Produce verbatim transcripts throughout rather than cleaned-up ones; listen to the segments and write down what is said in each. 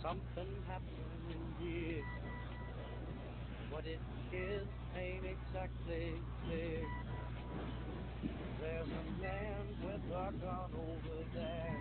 something happening here. What it is ain't exactly clear. There's a man with a gun over there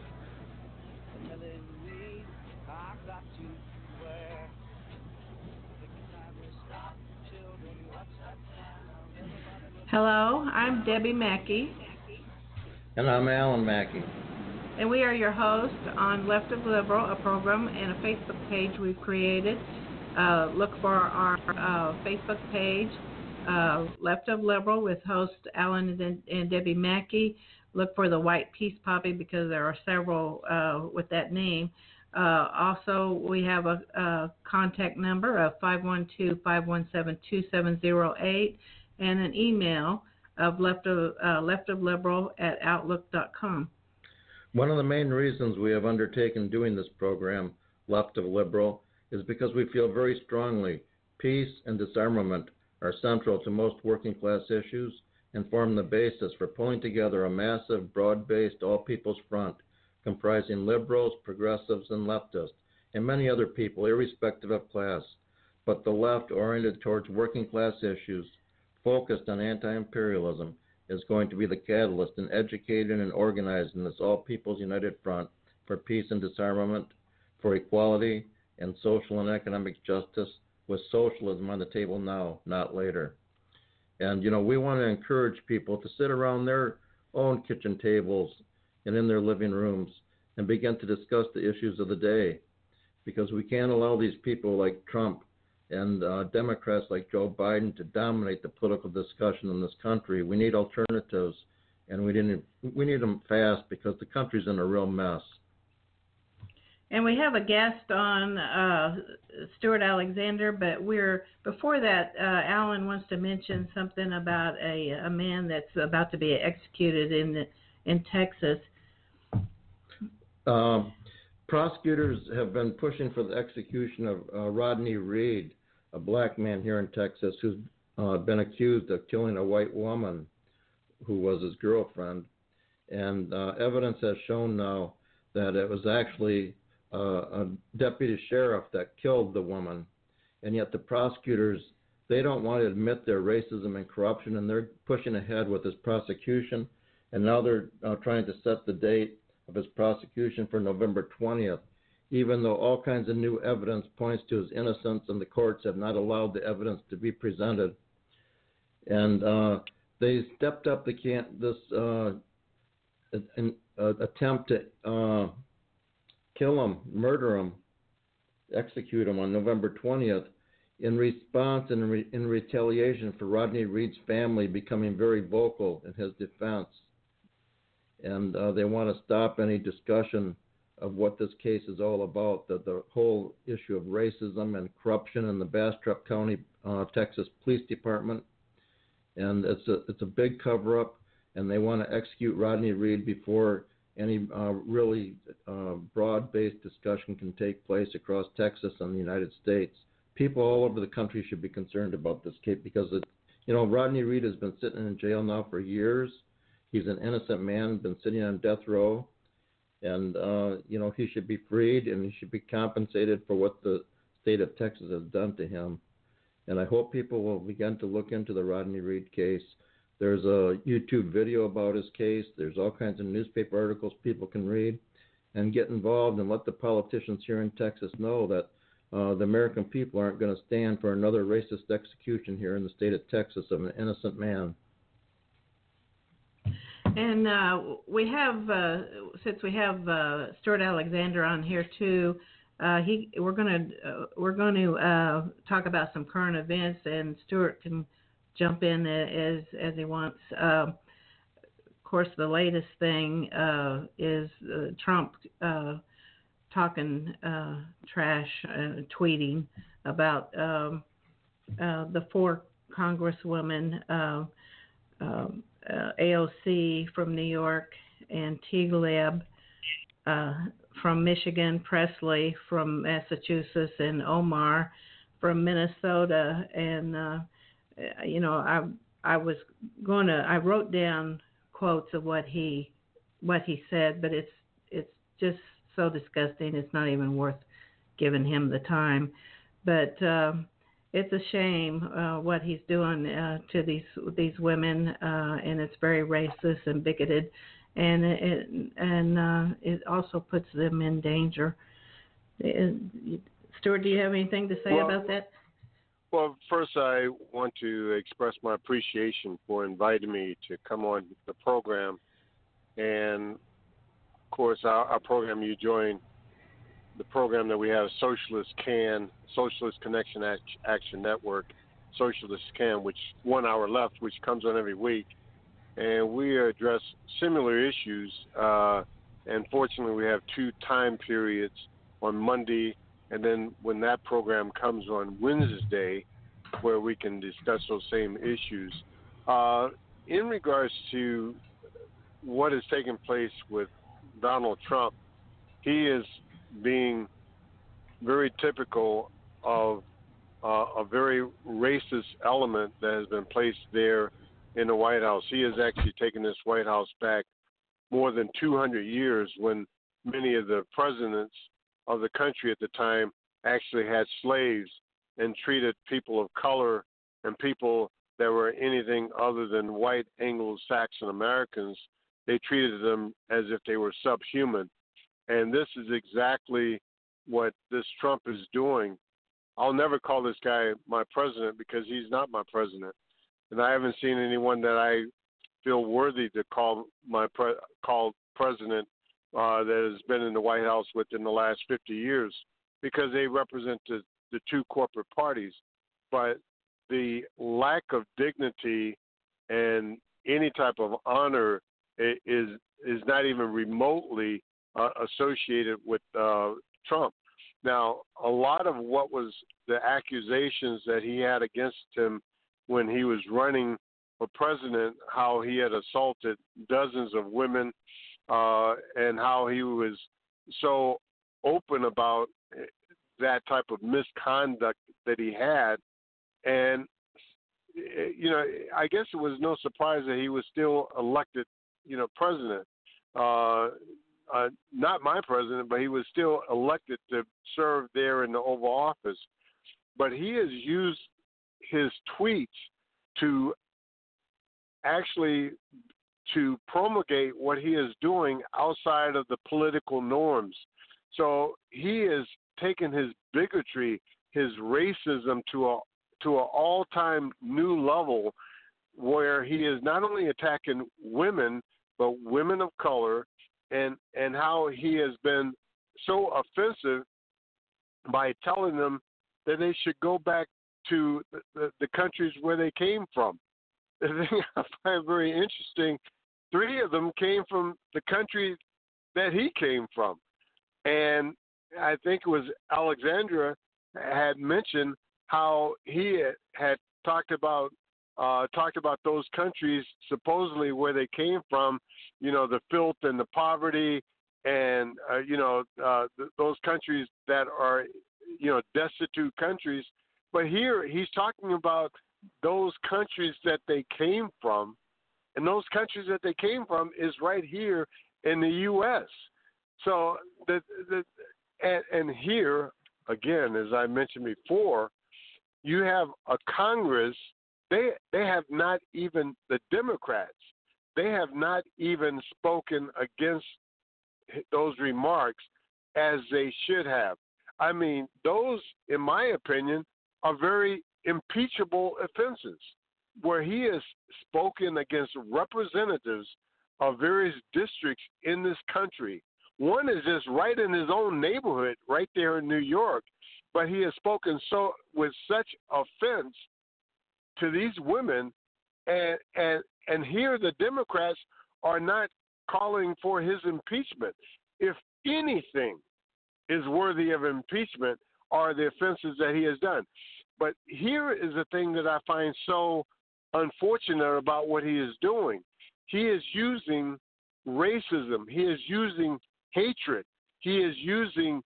telling me I've got to beware. Every time we stop, children, watch that sound. Hello, I'm Debbie Mackey. And I'm Alan Mackey. And we are your hosts on Left of Liberal, a program and a Facebook page we've created. Uh, look for our uh, Facebook page, uh, Left of Liberal, with host Alan and, and Debbie Mackey. Look for the White Peace Poppy because there are several uh, with that name. Uh, also, we have a, a contact number of five one two, five one seven, two seven zero eight and an email of left of, uh, leftofliberal at outlook dot com. One of the main reasons we have undertaken doing this program, Left of Liberal, is because we feel very strongly peace and disarmament are central to most working class issues and form the basis for pulling together a massive, broad-based, all-people's front comprising liberals, progressives, and leftists, and many other people, irrespective of class, but the left oriented towards working class issues, focused on anti-imperialism, is going to be the catalyst in educating and organizing this all-people's united front for peace and disarmament, for equality and social and economic justice, with socialism on the table now, not later. And, you know, we want to encourage people to sit around their own kitchen tables and in their living rooms and begin to discuss the issues of the day, because we can't allow these people like Trump and uh, Democrats like Joe Biden to dominate the political discussion in this country. We need alternatives, and we need we need them fast because the country's in a real mess. And we have a guest on, uh, Stuart Alexander, but we're before that, uh, Alan wants to mention something about a, a man that's about to be executed in in Texas. Um, prosecutors have been pushing for the execution of uh, Rodney Reed, a black man here in Texas who's uh, been accused of killing a white woman who was his girlfriend. And uh, evidence has shown now that it was actually uh, a deputy sheriff that killed the woman. And yet the prosecutors, they don't want to admit their racism and corruption, and they're pushing ahead with this prosecution. And now they're uh, trying to set the date of his prosecution for November twentieth, even though all kinds of new evidence points to his innocence and the courts have not allowed the evidence to be presented. And uh, they stepped up the can- this uh, an, uh, attempt to uh, kill him, murder him, execute him on November twentieth in response and in, re- in retaliation for Rodney Reed's family becoming very vocal in his defense. And uh, they want to stop any discussion of what this case is all about, that the whole issue of racism and corruption in the Bastrop County, uh, Texas Police Department. And it's a it's a big cover-up, and they want to execute Rodney Reed before any uh, really uh, broad-based discussion can take place across Texas and the United States. People all over the country should be concerned about this case because, it, you know, Rodney Reed has been sitting in jail now for years. He's an innocent man, been sitting on death row, and, uh, you know, he should be freed and he should be compensated for what the state of Texas has done to him. And I hope people will begin to look into the Rodney Reed case. There's a YouTube video about his case. There's all kinds of newspaper articles people can read and get involved and let the politicians here in Texas know that uh, the American people aren't going to stand for another racist execution here in the state of Texas of an innocent man. And uh, we have, uh, since we have uh, Stuart Alexander on here too, uh, he we're going to uh, we're going to uh, talk about some current events, and Stuart can jump in as as he wants. Uh, of course, the latest thing uh, is uh, Trump uh, talking uh, trash, uh, tweeting about um, uh, the four congresswomen. Uh, um, Uh, A O C from New York, and Tlaib uh, from Michigan, Presley from Massachusetts, and Omar from Minnesota. And uh, you know, I I was going to I wrote down quotes of what he what he said, but it's it's just so disgusting. It's not even worth given him the time. But uh, it's a shame uh, what he's doing uh, to these these women, uh, and it's very racist and bigoted, and it and uh, it also puts them in danger. It, Stuart, do you have anything to say well, about that? Well, first I want to express my appreciation for inviting me to come on the program. And, of course, our, our program, you join the program that we have, Socialist Can, Socialist Connection Action Network, Socialist Can, which one hour left, which comes on every week. And we address similar issues. Uh, and fortunately, we have two time periods on Monday, and then when that program comes on Wednesday, where we can discuss those same issues. Uh, in regards to what is taking place with Donald Trump, he is being very typical of uh, a very racist element that has been placed there in the White House. He has actually taken this White House back more than two hundred years, when many of the presidents of the country at the time actually had slaves and treated people of color and people that were anything other than white Anglo-Saxon Americans, they treated them as if they were subhuman. And this is exactly what this Trump is doing. I'll never call this guy my president because he's not my president. And I haven't seen anyone that I feel worthy to call my pre- call president uh, that has been in the White House within the last fifty years, because they represent the, the two corporate parties. But the lack of dignity and any type of honor is is not even remotely uh, associated with uh, Trump. Now, a lot of what was the accusations that he had against him when he was running for president, how he had assaulted dozens of women, uh, and how he was so open about that type of misconduct that he had. And, you know, I guess it was no surprise that he was still elected, you know, president. Uh, uh, not my president, but he was still elected to serve there in the Oval Office. But he has used his tweets to actually to promulgate what he is doing outside of the political norms. So he is taking his bigotry, his racism to a to an all-time new level, where he is not only attacking women, but women of color, and and how he has been so offensive by telling them that they should go back to the, the, the countries where they came from. The thing I find very interesting, three of them came from the country that he came from. And I think it was Alexandra had mentioned how he had talked about uh, talked about those countries supposedly where they came from, you know, the filth and the poverty, and uh, you know uh, th- those countries that are, you know, destitute countries. But here he's talking about those countries that they came from, and those countries that they came from is right here in the U S So the the and, and here again, as I mentioned before, you have a Congress. They they have not even, the Democrats, they have not even spoken against those remarks as they should have. I mean, those, in my opinion, are very impeachable offenses, where he has spoken against representatives of various districts in this country. One is just right in his own neighborhood, right there in New York, but he has spoken so with such offense to these women, and and and here the Democrats are not calling for his impeachment. If anything is worthy of impeachment, are the offenses that he has done. But here is the thing that I find so unfortunate about what he is doing. He is using racism. He is using hatred. He is using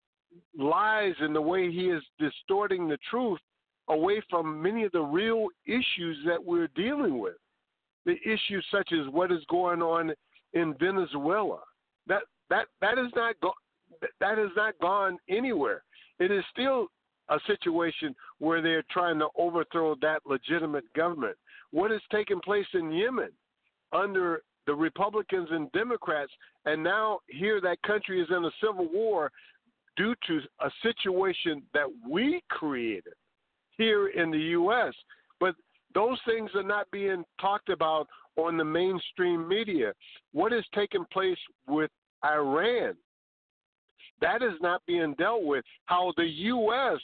lies in the way he is distorting the truth away from many of the real issues that we're dealing with. The issues such as what is going on in Venezuela. That that that is not go- that has not gone anywhere. it is still a situation where they're trying to overthrow that legitimate government. What is taking place in Yemen under the Republicans and Democrats, and now here that country is in a civil war due to a situation that we created here in the U S. But those things are not being talked about on the mainstream media. What is taking place with Iran? That is not being dealt with. How the U S,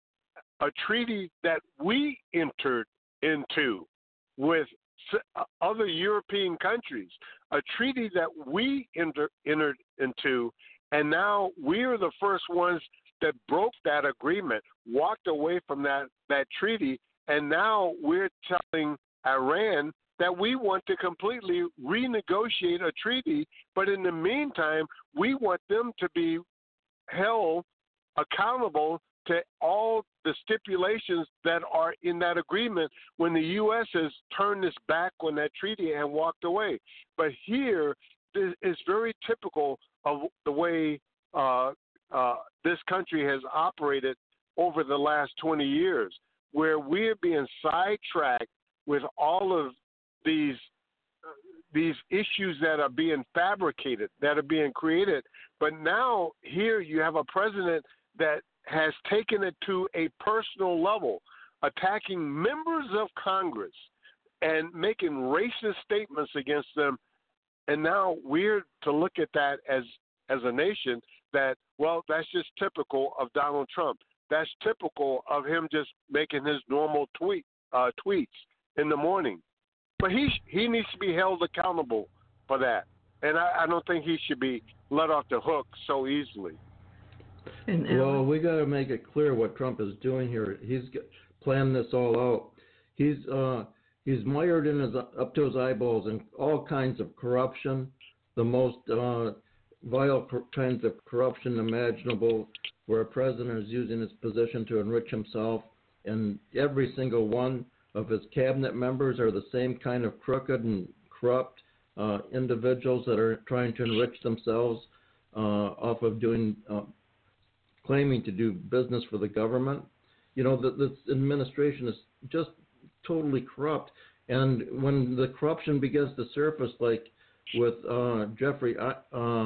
a treaty that we entered into with other European countries, a treaty that we enter, entered into, and now we're the first ones that broke that agreement, walked away from that, that treaty, and now we're telling Iran that we want to completely renegotiate a treaty, but in the meantime, we want them to be held accountable to all the stipulations that are in that agreement when the U S has turned its back on that treaty and walked away. But here is very typical of the way uh, uh, this country has operated over the last twenty years, where we're being sidetracked with all of these uh, these issues that are being fabricated, that are being created. But now here you have a president that has taken it to a personal level, attacking members of Congress and making racist statements against them. And now we're to look at that as, as a nation that, well, that's just typical of Donald Trump. That's typical of him just making his normal tweet uh, tweets in the morning. But he he needs to be held accountable for that. And I, I don't think he should be let off the hook so easily. And well, we got to make it clear what Trump is doing here. He's planned this all out. He's uh, he's mired in his up to his eyeballs in all kinds of corruption, the most uh, vile kinds of corruption imaginable, where a president is using his position to enrich himself, and every single one of his cabinet members are the same kind of crooked and corrupt uh, individuals that are trying to enrich themselves uh, off of doing. Uh, claiming to do business for the government. You know, the, this administration is just totally corrupt. And when the corruption begins to surface, like with uh, Jeffrey uh,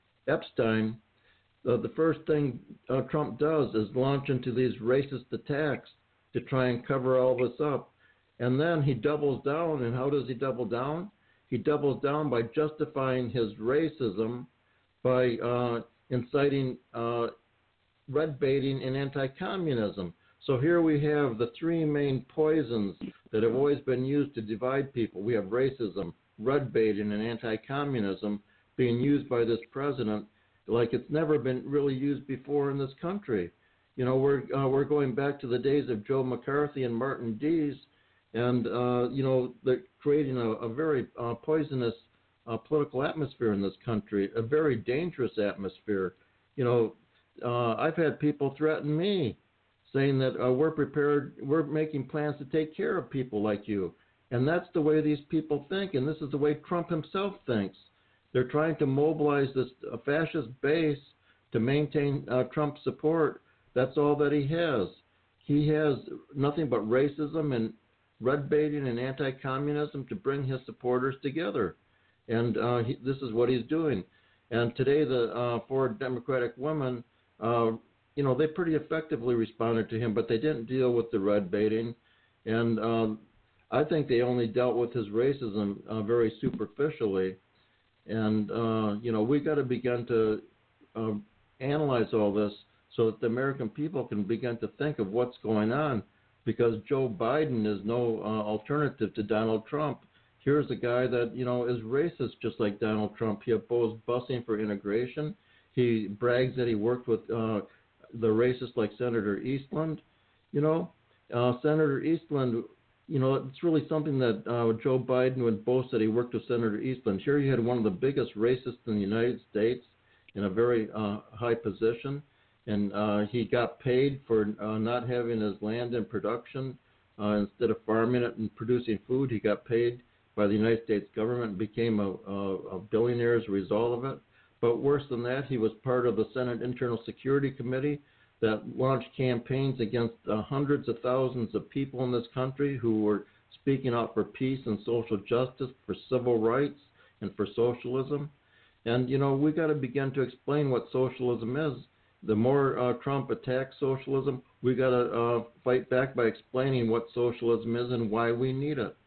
Epstein, uh, the first thing uh, Trump does is launch into these racist attacks to try and cover all this up. And then he doubles down. And how does he double down? He doubles down by justifying his racism by uh, inciting uh, red baiting and anti-communism. So here we have the three main poisons that have always been used to divide people. We have racism, red baiting, and anti-communism being used by this president like it's never been really used before in this country. You know, we're uh, we're going back to the days of Joe McCarthy and Martin Dees, and uh, you know, they're creating a, a very uh, poisonous uh, political atmosphere in this country, a very dangerous atmosphere. You know. Uh, I've had people threaten me, saying that uh, we're prepared, we're making plans to take care of people like you. And that's the way these people think, and this is the way Trump himself thinks. They're trying to mobilize this uh, fascist base to maintain uh, Trump's support. That's all that he has. He has nothing but racism and red baiting and anti-communism to bring his supporters together. And uh, he, this is what he's doing. And today the uh, four Democratic women, Uh, you know, they pretty effectively responded to him, but they didn't deal with the red baiting. And um, I think they only dealt with his racism uh, very superficially. And, uh, you know, we got to begin to uh, analyze all this so that the American people can begin to think of what's going on, because Joe Biden is no uh, alternative to Donald Trump. Here's a guy that, you know, is racist just like Donald Trump. He opposed busing for integration. He brags that he worked with uh, the racists like Senator Eastland. You know, uh, Senator Eastland, you know, it's really something that uh, Joe Biden would boast that he worked with Senator Eastland. Here you had one of the biggest racists in the United States in a very uh, high position, and uh, he got paid for uh, not having his land in production. Uh, instead of farming it and producing food, he got paid by the United States government and became a, a, a billionaire as a result of it. But worse than that, he was part of the Senate Internal Security Committee that launched campaigns against uh, hundreds of thousands of people in this country who were speaking out for peace and social justice, for civil rights, and for socialism. And, you know, we got to begin to explain what socialism is. The more uh, Trump attacks socialism, we got to uh, fight back by explaining what socialism is and why we need it.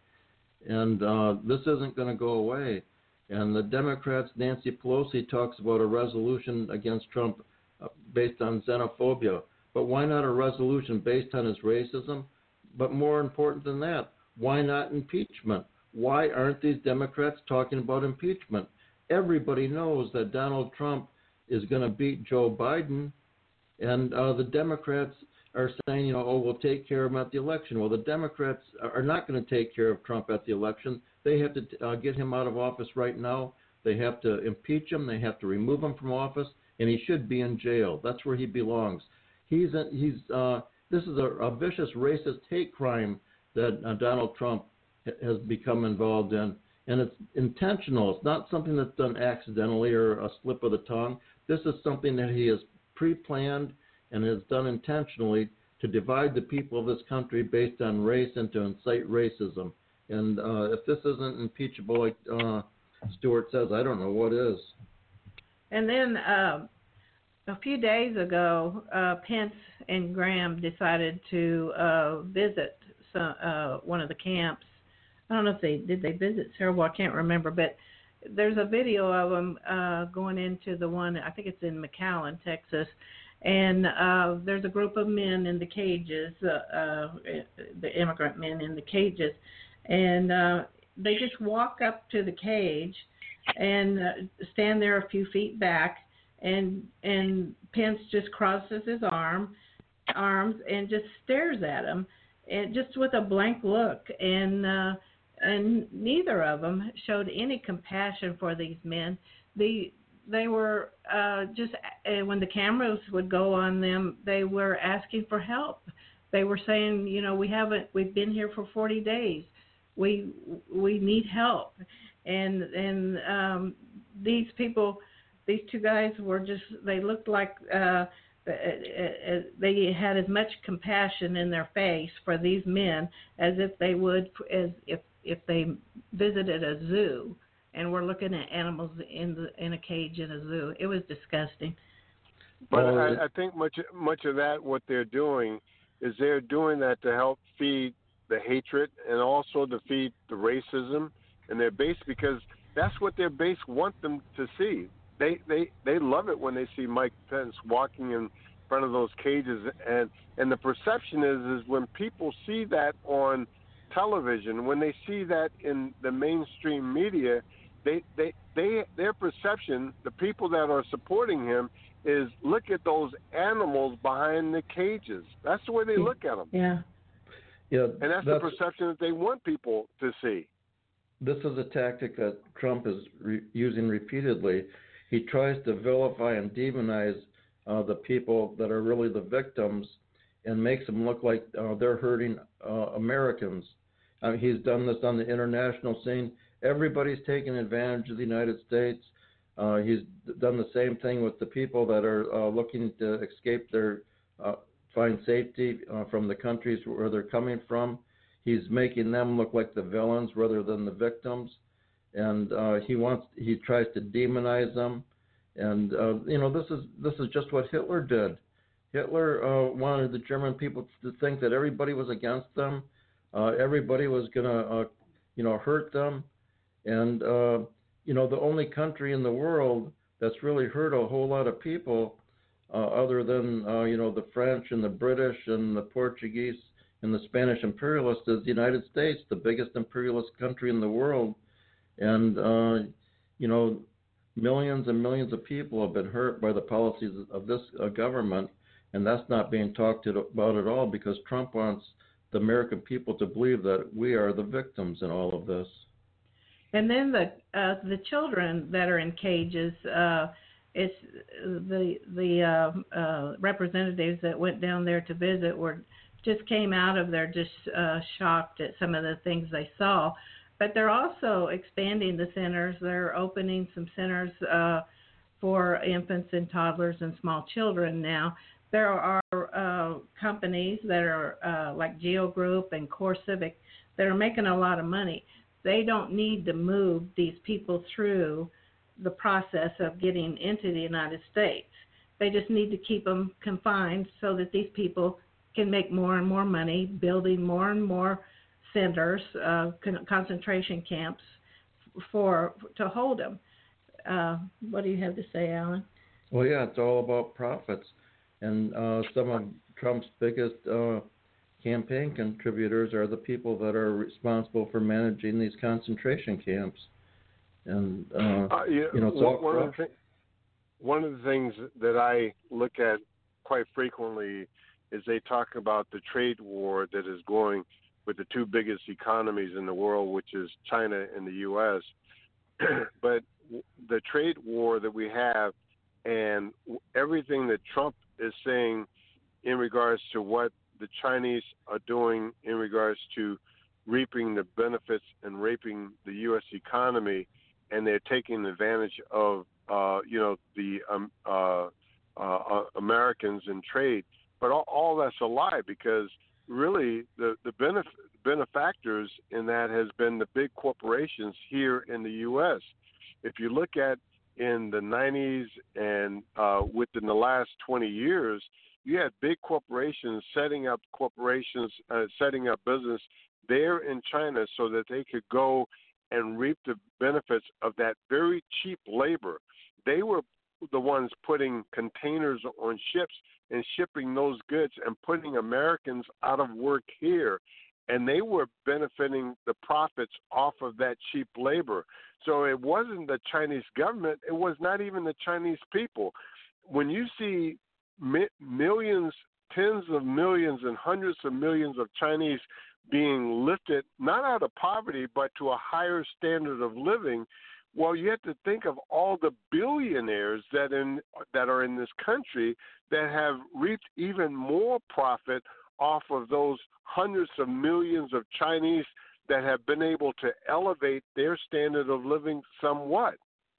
And uh, this isn't going to go away. And the Democrats, Nancy Pelosi, talks about a resolution against Trump uh, based on xenophobia. But why not a resolution based on his racism? But more important than that, why not impeachment? Why aren't these Democrats talking about impeachment? Everybody knows that Donald Trump is going to beat Joe Biden, and uh, the Democrats are saying, you know, oh, we'll take care of him at the election. Well, the Democrats are not going to take care of Trump at the election. They have to uh, get him out of office right now. They have to impeach him. They have to remove him from office, and he should be in jail. That's where he belongs. He's a, he's uh, this is a, a vicious racist hate crime that uh, Donald Trump has become involved in, and it's intentional. It's not something that's done accidentally or a slip of the tongue. This is something that he has pre-planned and has done intentionally to divide the people of this country based on race and to incite racism. And uh, if this isn't impeachable, like uh, Stuart says, I don't know what is. And then uh, a few days ago, uh, Pence and Graham decided to uh, visit some, uh, one of the camps. I don't know if they did they visit several. I can't remember, but there's a video of them uh, going into the one. I think it's in McAllen, Texas, and uh, there's a group of men in the cages, uh, uh, the immigrant men in the cages, and uh, they just walk up to the cage and uh, stand there a few feet back, and and Pence just crosses his arm arms and just stares at them, and just with a blank look, and uh, and neither of them showed any compassion for these men. The they were uh, just uh, when the cameras would go on them, they were asking for help. They were saying, you know, we haven't we've been here for forty days. We we need help, and and um, these people, these two guys were just they looked like. Uh, they had as much compassion in their face for these men as if they would as if if they visited a zoo and were looking at animals in the in a cage in a zoo. It was disgusting. But I, I think much much of that what they're doing is they're doing that to help feed the hatred and also to feed the racism in their base, because that's what their base want them to see. They, they they love it when they see Mike Pence walking in front of those cages, and, and the perception is is when people see that on television, when they see that in the mainstream media, they they, they their perception, the people that are supporting him, is look at those animals behind the cages. That's the way they look at them. Yeah, yeah, and that's, that's the perception that they want people to see. This is a tactic that Trump is re- using repeatedly. He tries to vilify and demonize uh, the people that are really the victims and makes them look like uh, they're hurting uh, Americans. Uh, he's done this on the international scene. Everybody's taking advantage of the United States. Uh, he's done the same thing with the people that are uh, looking to escape their, uh, find safety uh, from the countries where they're coming from. He's making them look like the villains rather than the victims. And uh, he wants he tries to demonize them, and uh, you know this is this is just what Hitler did. Hitler uh, wanted the German people to think that everybody was against them, uh, everybody was gonna uh, you know hurt them, and uh, you know the only country in the world that's really hurt a whole lot of people, uh, other than uh, you know the French and the British and the Portuguese and the Spanish imperialists, is the United States, the biggest imperialist country in the world. And, uh, you know, millions and millions of people have been hurt by the policies of this uh, government, and that's not being talked about at all because Trump wants the American people to believe that we are the victims in all of this. And then the uh, the children that are in cages, uh, it's the the uh, uh, representatives that went down there to visit were just came out of there just uh, shocked at some of the things they saw. But they're also expanding the centers. They're opening some centers uh, for infants and toddlers and small children now. there are uh, companies that are uh, like Geo Group and Core Civic that are making a lot of money. They don't need to move these people through the process of getting into the United States. They just need to keep them confined so that these people can make more and more money building more and more centers, uh, con- concentration camps for to hold them. Uh, what do you have to say, Alan? Well, yeah, it's all about profits. And uh, some of Trump's biggest uh, campaign contributors are the people that are responsible for managing these concentration camps. And, uh, uh, you, you know, it's one, all one, of the th- one of the things that I look at quite frequently is they talk about the trade war that is going with the two biggest economies in the world, which is China and the U S But the trade war that we have and everything that Trump is saying in regards to what the Chinese are doing in regards to reaping the benefits and raping the U S economy, and they're taking advantage of, uh, you know, the um, uh, uh, Americans in trade. But all, all that's a lie, because really the, the benef- benefactors in that has been the big corporations here in the U S If you look at in the nineties and uh, within the last twenty years, you had big corporations setting up corporations, uh, setting up business there in China so that they could go and reap the benefits of that very cheap labor. They were the ones putting containers on ships and shipping those goods and putting Americans out of work here. And they were benefiting the profits off of that cheap labor. So it wasn't the Chinese government. It was not even the Chinese people. When you see mi- millions, tens of millions and hundreds of millions of Chinese being lifted, not out of poverty, but to a higher standard of living, well, you have to think of all the billionaires that in that are in this country that have reaped even more profit off of those hundreds of millions of Chinese that have been able to elevate their standard of living somewhat.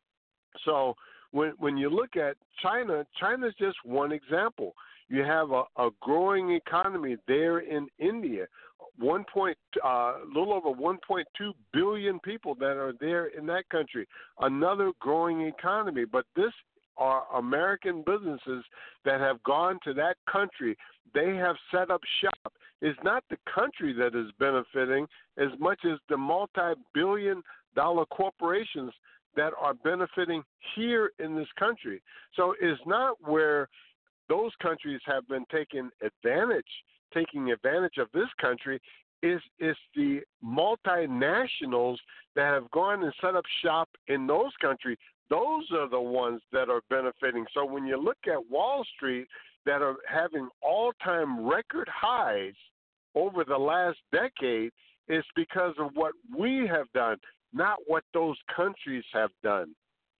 So when when you look at China, China's just one example. You have a, a growing economy there in India, one point, uh, a little over one point two billion people that are there in that country. Another growing economy, but this are American businesses that have gone to that country. They have set up shop. It's not the country that is benefiting as much as the multi-billion dollar corporations that are benefiting here in this country. So it's not where those countries have been taking advantage, taking advantage of this country. Is is the multinationals that have gone and set up shop in those countries. Those are the ones that are benefiting. So when you look at Wall Street that are having all-time record highs over the last decade, it's because of what we have done, not what those countries have done.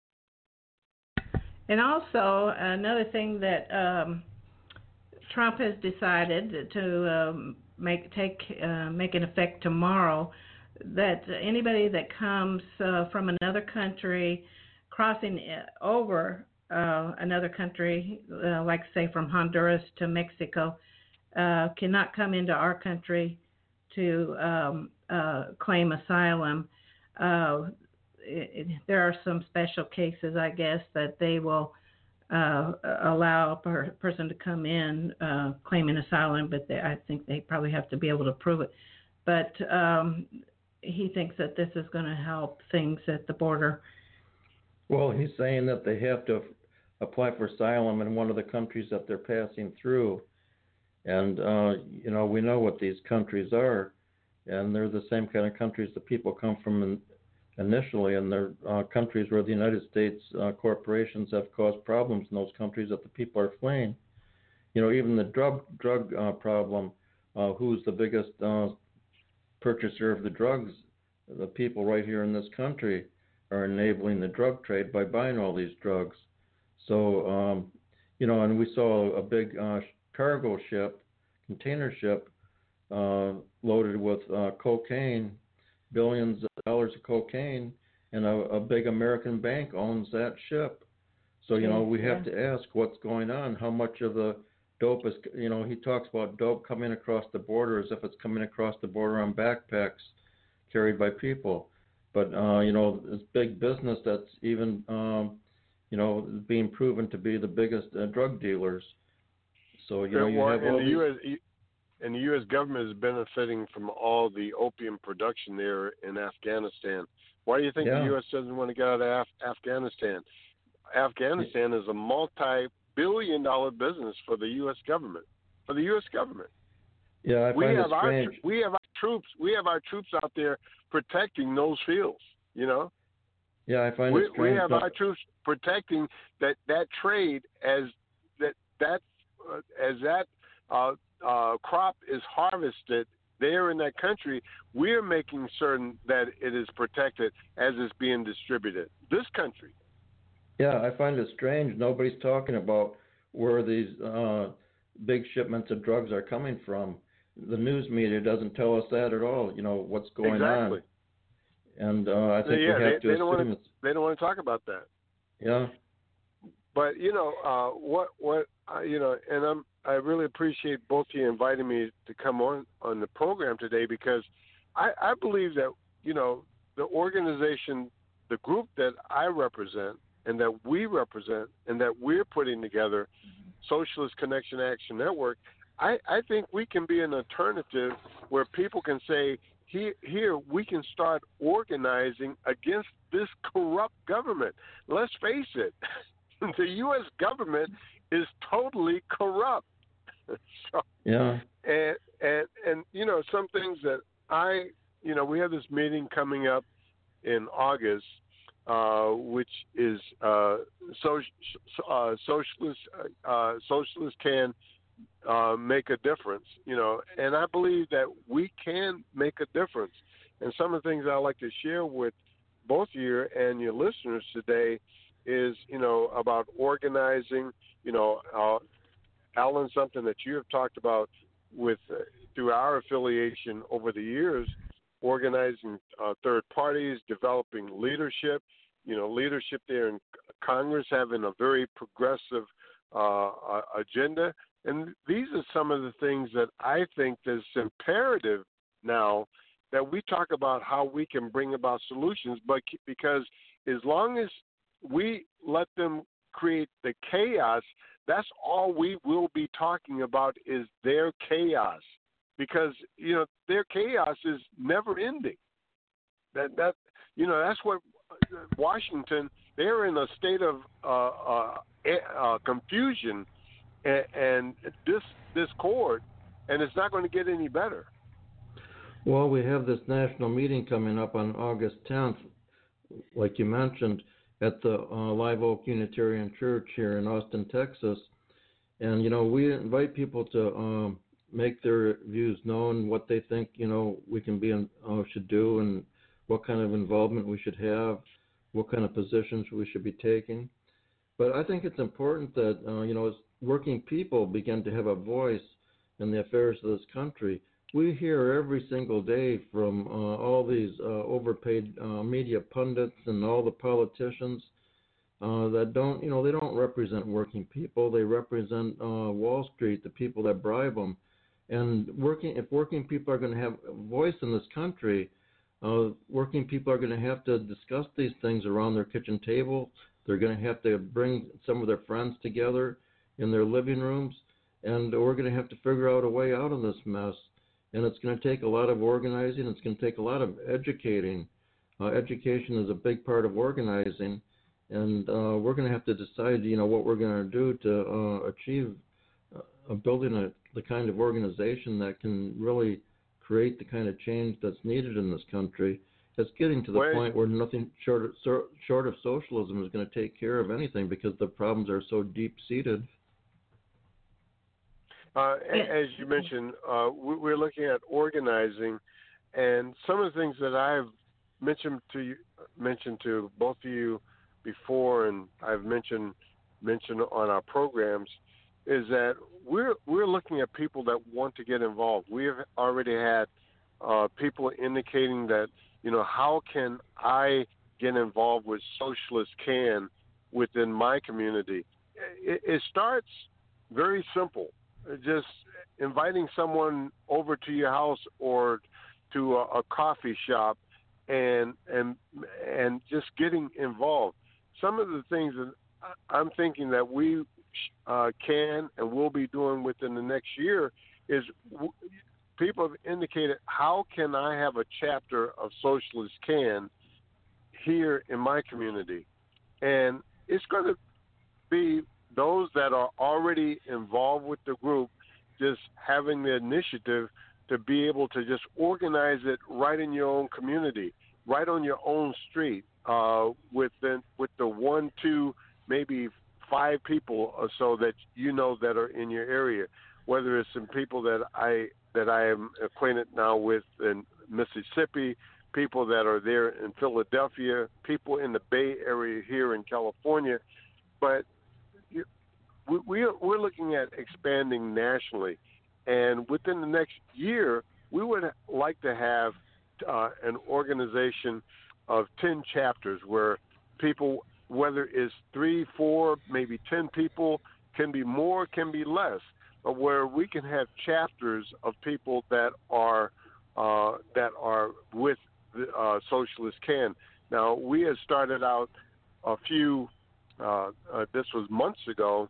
And also, another thing that um, Trump has decided to um, make take uh, make an effect tomorrow, that anybody that comes uh, from another country crossing over uh, another country, uh, like say from Honduras to Mexico, uh, cannot come into our country to um, uh, claim asylum. Uh, It, it, there are some special cases, I guess, that they will uh, allow a per, person to come in uh, claiming asylum, but they, I think they probably have to be able to prove it. But um, he thinks that this is going to help things at the border. Well, he's saying that they have to apply for asylum in one of the countries that they're passing through. And, uh, you know, we know what these countries are, and they're the same kind of countries that people come from in, initially, and they're uh, countries where the United States uh, corporations have caused problems in those countries that the people are fleeing. You know, even the drug drug uh, problem, uh, who's the biggest uh, purchaser of the drugs? The people right here in this country are enabling the drug trade by buying all these drugs. So, um, you know, and we saw a big uh, cargo ship, container ship, uh, loaded with uh, cocaine, billions of dollars of cocaine, and a, a big American bank owns that ship. So, you know, we have yeah. to ask what's going on. How much of the dope is, you know, he talks about dope coming across the border as if it's coming across the border on backpacks carried by people. But, uh, you know, it's big business that's even, um, you know, being proven to be the biggest uh, drug dealers. So, you know, you well, have and all the these... U S and the U S government is benefiting from all the opium production there in Afghanistan. Why do you think Yeah. the U S doesn't want to get out of Af- Afghanistan? Afghanistan is a multi-billion dollar business for the U S government. For the U S government. Yeah, I we find it have our strange. we have our troops we have our troops out there protecting those fields, you know? Yeah, I find we, it strange. we have that, our troops protecting that, that trade as that that uh, as that uh, uh, crop is harvested there in that country. We're making certain that it is protected as it's being distributed. This country. Yeah, I find it strange. Nobody's talking about where these uh, big shipments of drugs are coming from. The news media doesn't tell us that at all. You know what's going exactly. on. And uh, I think yeah, we have they, to they don't want assume to. it's... They don't want to talk about that. Yeah. But you know uh, what? What uh, you know, and I'm. I really appreciate both of you inviting me to come on on the program today, because I, I believe that you know the organization, the group that I represent and that we represent and that we're putting together, Socialist Connection Action Network. I, I think we can be an alternative where people can say, here, here we can start organizing against this corrupt government. Let's face it, the U S government is totally corrupt. so, Yeah. And, and, and, you know, some things that I, you know, we have this meeting coming up in August, uh, which is uh, so, uh, socialist, uh, socialists can uh, make a difference, you know, and I believe that we can make a difference. And some of the things I'd like to share with both you and your listeners today is, you know, about organizing, you know, uh, Alan, something that you have talked about with uh, through our affiliation over the years, organizing uh, third parties, developing leadership, you know, leadership there in Congress, having a very progressive uh, uh, agenda. And these are some of the things that I think is imperative now that we talk about how we can bring about solutions, but because as long as we let them create the chaos, that's all we will be talking about is their chaos, because, you know, their chaos is never ending. That, that you know, that's what Washington, they're in a state of uh, uh, uh, confusion and, and dis, discord, and it's not going to get any better. Well, we have this national meeting coming up on August tenth, like you mentioned, at the uh, Live Oak Unitarian Church here in Austin, Texas. And, you know, we invite people to um, make their views known, what they think, you know, we can be in, uh, should do, and what kind of involvement we should have, what kind of positions we should be taking. But I think it's important that, uh, you know, as working people begin to have a voice in the affairs of this country. We hear every single day from uh, all these uh, overpaid uh, media pundits and all the politicians uh, that don't, you know, they don't represent working people. They represent uh, Wall Street, the people that bribe them. And working, if working people are going to have a voice in this country, uh, working people are going to have to discuss these things around their kitchen table. They're going to have to bring some of their friends together in their living rooms, and we're going to have to figure out a way out of this mess. And it's going to take a lot of organizing. It's going to take a lot of educating. Uh, education is a big part of organizing, and uh, we're going to have to decide, you know, what we're going to do to uh, achieve uh, building a, the kind of organization that can really create the kind of change that's needed in this country. It's getting to the Wait. point where nothing short of, short of socialism is going to take care of anything, because the problems are so deep-seated. Uh, as you mentioned, uh, we're looking at organizing, and some of the things that I've mentioned to you, mentioned to both of you before, and I've mentioned mentioned on our programs, is that we're we're looking at people that want to get involved. We have already had uh, people indicating that, you know, how can I get involved with Socialist Can within my community? It, it starts very simple. just inviting someone over to your house or to a, a coffee shop and and and just getting involved. Some of the things that I'm thinking that we uh, can and will be doing within the next year is w- people have indicated, how can I have a chapter of Socialist Can here in my community? And it's going to be those that are already involved with the group just having the initiative to be able to just organize it right in your own community, right on your own street, uh, with the, with the one, two, maybe five people or so that you know that are in your area, whether it's some people that I that I am acquainted now with in Mississippi, people that are there in Philadelphia, people in the Bay Area here in California. But you, we, we're, we're looking at expanding nationally. And within the next year, we would like to have uh, an organization of ten chapters where people, whether it's three, four, maybe ten people, can be more, can be less, but where we can have chapters of people that are uh, that are with the uh, Socialist Can. Now, we had started out a few, uh, uh, this was months ago,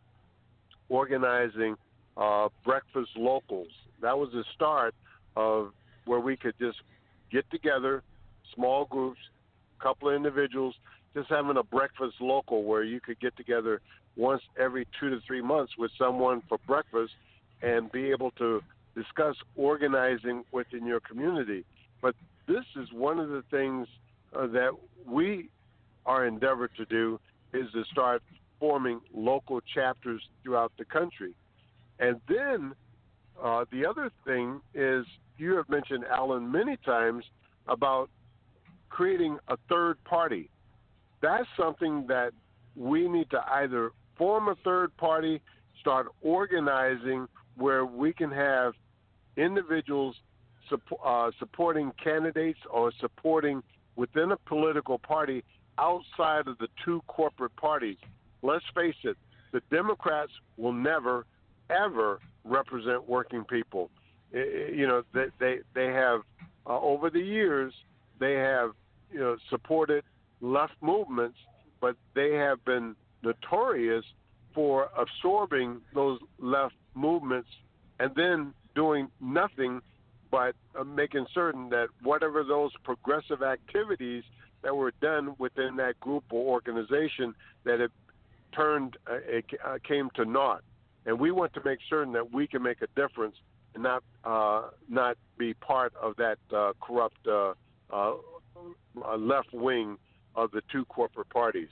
organizing uh, breakfast locals. That was the start of where we could just get together, small groups, a couple of individuals, just having a breakfast local where you could get together once every two to three months with someone for breakfast and be able to discuss organizing within your community. But this is one of the things uh, that we are endeavored to do, is to start forming local chapters throughout the country. And then uh, the other thing is, you have mentioned, Alan, many times about creating a third party. That's something that we need to either form a third party, start organizing where we can have individuals support, uh, supporting candidates or supporting within a political party outside of the two corporate parties. Let's face it, the Democrats will never, ever represent working people. You know, they they, they have, uh, over the years, they have, you know, supported left movements, but they have been notorious for absorbing those left movements and then doing nothing but uh, making certain that whatever those progressive activities that were done within that group or organization, that it turned, uh, it uh, came to naught. And we want to make certain that we can make a difference and not uh, not be part of that uh, corrupt uh, uh, left wing of the two corporate parties.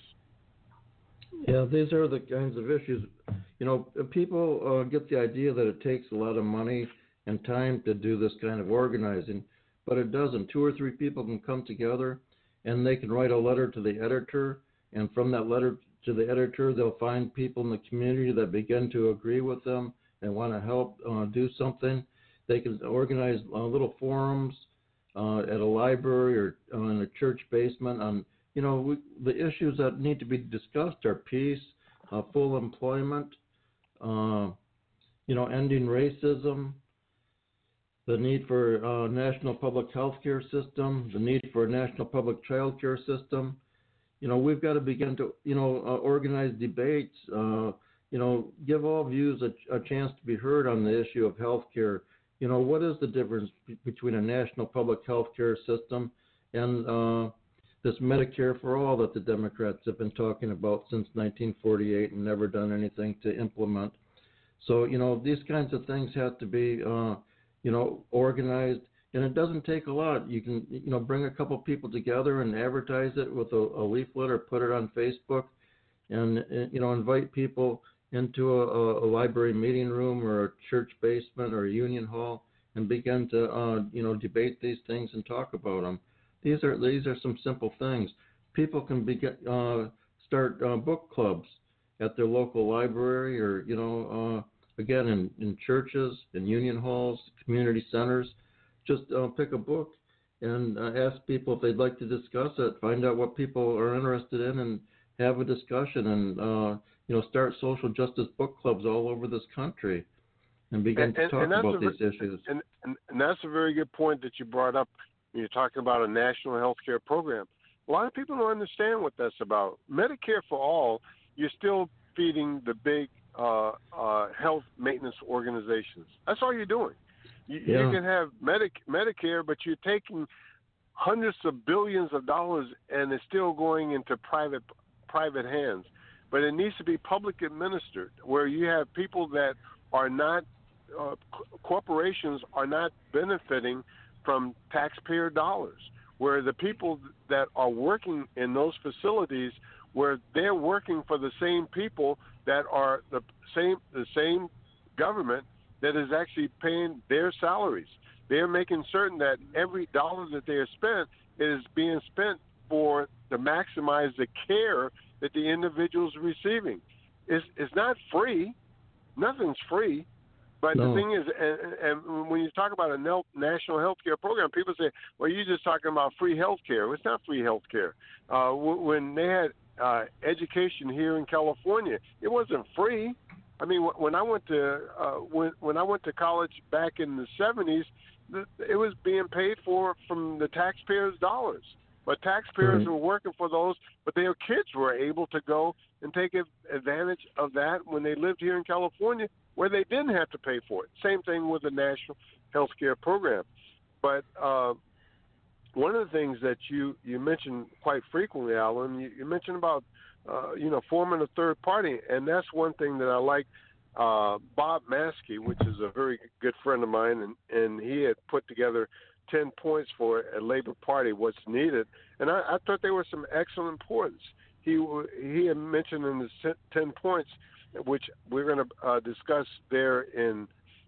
Yeah, these are the kinds of issues. You know, people uh, get the idea that it takes a lot of money and time to do this kind of organizing, but it doesn't. Two or three people can come together and they can write a letter to the editor, and from that letter to the editor, they'll find people in the community that begin to agree with them and want to help uh, do something. They can organize uh, little forums uh, at a library or uh, in a church basement on, you know, we, the issues that need to be discussed are peace, uh, full employment, uh, you know, ending racism, the need for a national public health care system, the need for a national public child care system. You know, we've got to begin to, you know, uh, organize debates, uh, you know, give all views a, a chance to be heard on the issue of health care. You know, what is the difference b- between a national public health care system and uh, this Medicare for all that the Democrats have been talking about since nineteen forty-eight and never done anything to implement? So, you know, these kinds of things have to be, uh, you know, organized. And it doesn't take a lot. You can, you know, bring a couple people together and advertise it with a, a leaflet or put it on Facebook, and, you know, invite people into a, a library meeting room or a church basement or a union hall and begin to, uh, you know, debate these things and talk about them. These are these are some simple things. People can begin, uh, start uh, book clubs at their local library, or, you know, uh, again, in, in churches, in union halls, community centers. Just uh, pick a book and uh, ask people if they'd like to discuss it. Find out what people are interested in and have a discussion, and uh, you know, start social justice book clubs all over this country. and begin and, to and, talk and about a, these issues. And, and, and that's a very good point that you brought up when you're talking about a national health care program. A lot of people don't understand what that's about. Medicare for all, you're still feeding the big uh, uh, health maintenance organizations. That's all you're doing. You, yeah. you can have Medic- Medicare, but you're taking hundreds of billions of dollars and it's still going into private private hands. But it needs to be public administered, where you have people that are not, uh, c- corporations are not benefiting from taxpayer dollars, where the people that are working in those facilities, where they're working for the same people that are the same the same government that is actually paying their salaries. They're making certain that every dollar that they are spent is being spent for to maximize the care that the individual's receiving. It's, it's not free. Nothing's free. But no. the thing is, and, and when you talk about a national health care program, people say, well, you're just talking about free health care. It's not free health care. Uh, when they had uh, education here in California, it wasn't free. I mean, when I went to uh, when when I went to college back in the seventies, it was being paid for from the taxpayers' dollars. But taxpayers Right. were working for those, but their kids were able to go and take advantage of that when they lived here in California, where they didn't have to pay for it. Same thing with the national health care program. But uh, one of the things that you, you mentioned quite frequently, Alan, you, you mentioned about, uh, you know, forming a third party. And that's one thing that I like. Uh, Bob Maskey, which is a very good friend of mine, and, and he had put together ten points for a Labor Party, what's needed. And I, I thought there were some excellent points. He, he had mentioned in the ten points, which we're going to uh, discuss there in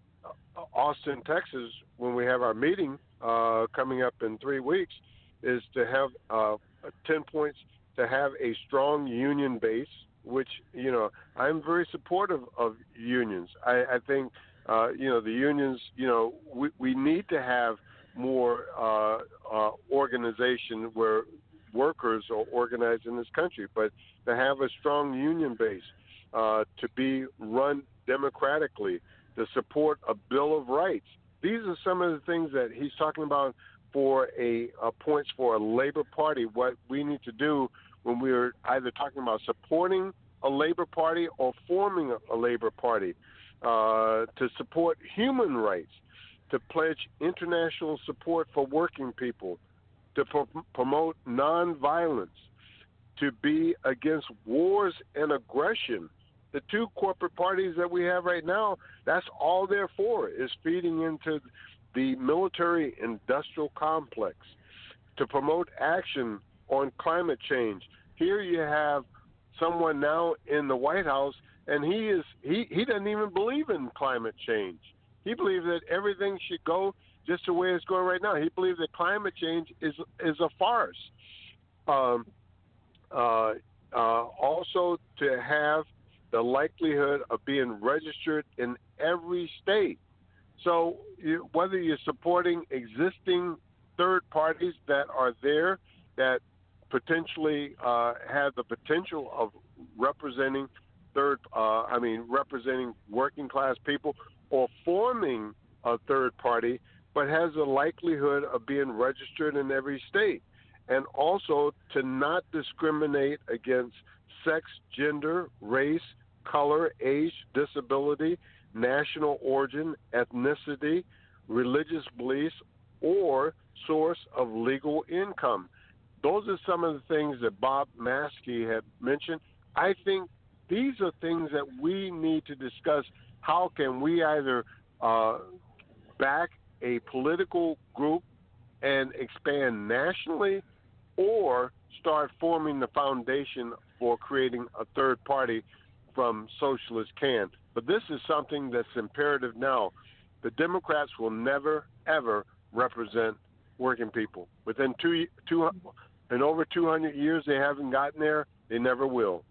Austin, Texas, when we have our meeting uh, coming up in three weeks, is to have uh, ten points to have a strong union base, which, you know, I'm very supportive of unions. I, I think, uh, you know, the unions, you know, we, we need to have more uh, uh, organization where workers are organized in this country, but to have a strong union base, uh, to be run democratically, to support a Bill of Rights. These are some of the things that he's talking about for a, a points for a Labor Party, what we need to do when we're either talking about supporting a Labor Party or forming a, a Labor Party, uh, to support human rights, to pledge international support for working people, to pro- promote nonviolence, to be against wars and aggression. The two corporate parties that we have right now, that's all they're for, is feeding into the military-industrial complex, to promote action on climate change. Here you have someone now in the White House, and he is he, he doesn't even believe in climate change. He believes that everything should go just the way it's going right now. He believes that climate change is is a farce. Um, uh, uh, also, to have the likelihood of being registered in every state. So you, whether you're supporting existing third parties that are there that potentially uh, have the potential of representing third, uh, I mean, representing working class people, or forming a third party, but has a likelihood of being registered in every state. And also to not discriminate against sex, gender, race, color, age, disability, national origin, ethnicity, religious beliefs, or source of legal income. Those are some of the things that Bob Maskey had mentioned. I think these are things that we need to discuss. How can we either uh, back a political group and expand nationally, or start forming the foundation for creating a third party from Socialist Can. But this is something that's imperative now. The Democrats will never, ever represent working people. Within two, two, in over two hundred years, they haven't gotten there. They never will.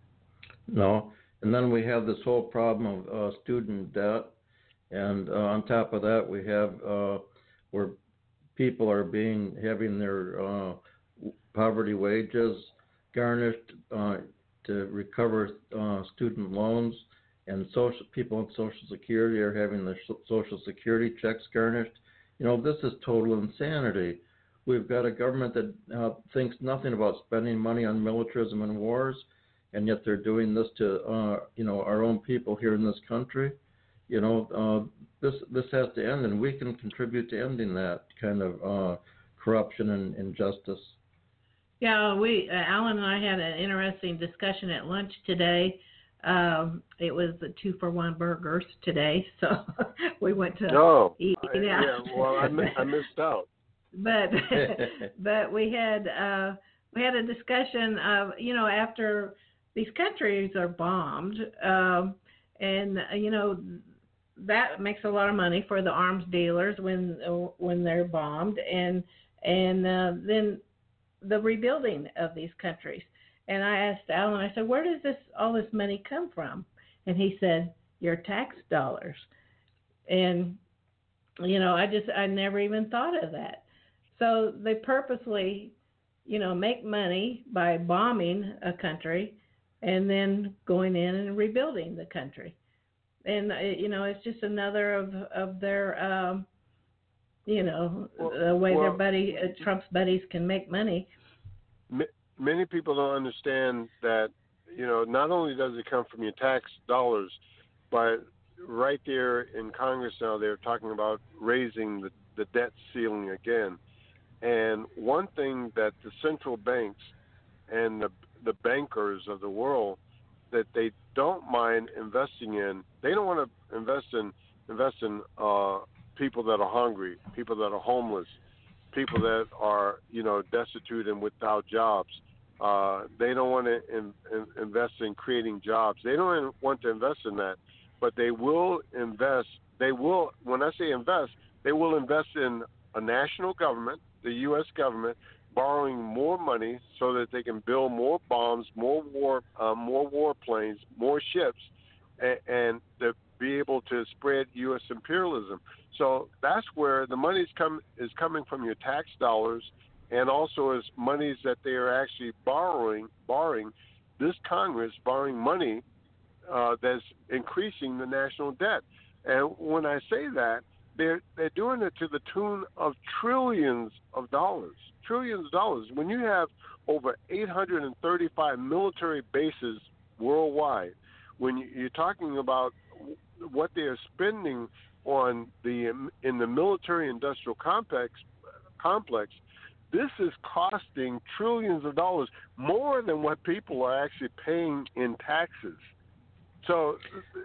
No. And then we have this whole problem of uh, student debt. And uh, on top of that, we have uh, where people are being having their uh, poverty wages garnished uh, to recover uh, student loans, and social people on Social Security are having their Social Security checks garnished. You know, this is total insanity. We've got a government that uh, thinks nothing about spending money on militarism and wars, and yet they're doing this to, uh, you know, our own people here in this country. You know, uh, this this has to end, and we can contribute to ending that kind of uh, corruption and injustice. Yeah, we uh, Alan and I had an interesting discussion at lunch today. Um, it was the two for one burgers today, so we went to oh, eat I, out. yeah, well, I, mi- I missed out. But but we had uh, we had a discussion of, you know, after these countries are bombed, um, and uh, you know, that makes a lot of money for the arms dealers when uh, when they're bombed, and and uh, then the rebuilding of these countries. And I asked Alan, I said, where does this all this money come from? And he said, your tax dollars. And you know, I just I never even thought of that. So they purposely, you know, make money by bombing a country and then going in and rebuilding the country. And, you know, it's just another of of their, um, you know, well, the way well, their buddy, uh, Trump's buddies can make money. Many people don't understand that, you know, not only does it come from your tax dollars, but right there in Congress now they're talking about raising the, the debt ceiling again. And one thing that the central banks and the the bankers of the world that they don't mind investing in, they don't want to invest in invest in uh, people that are hungry, people that are homeless, people that are, you know, destitute and without jobs. Uh, they don't want to in, in, invest in creating jobs. They don't want to invest in that, but they will invest. They will, when I say invest, they will invest in a national government, the U S government, borrowing more money so that they can build more bombs, more war, uh, more warplanes, more ships, and, and to be able to spread U S imperialism. So that's where the money is come is coming from your tax dollars, and also as monies that they are actually borrowing, borrowing this Congress borrowing money uh, that's increasing the national debt. And when I say that, they're they're doing it to the tune of trillions of dollars, trillions of dollars. When you have over eight hundred thirty-five military bases worldwide, when you're talking about what they are spending on the in the military-industrial complex, complex, this is costing trillions of dollars, more than what people are actually paying in taxes. So